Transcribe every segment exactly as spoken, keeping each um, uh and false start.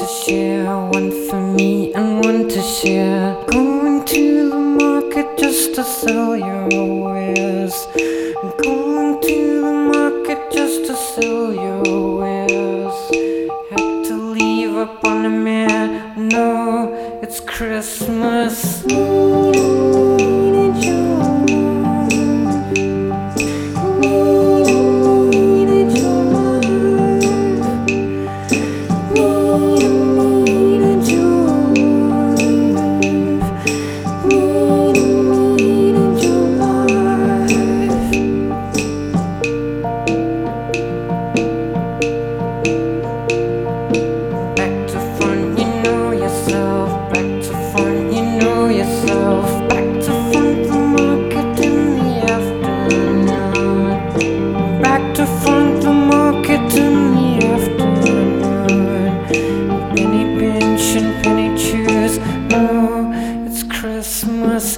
to share, one for me and one to share. Going to the market just to sell your wares. Going to the market just to sell your wares. Had to leave up on the mare. No, it's Christmas. Christmas.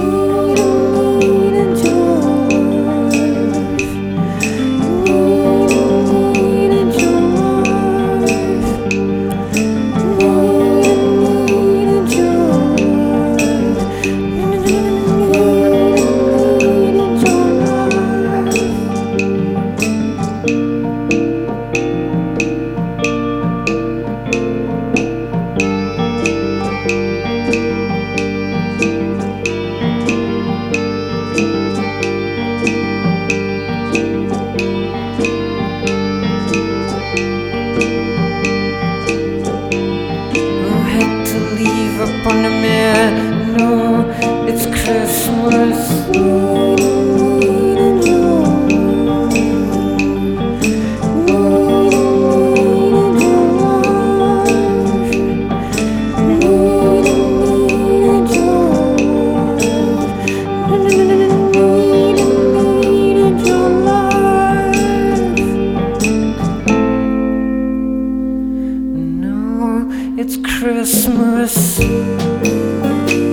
Up on the mare, no, it's Christmas. No, it's Christmas.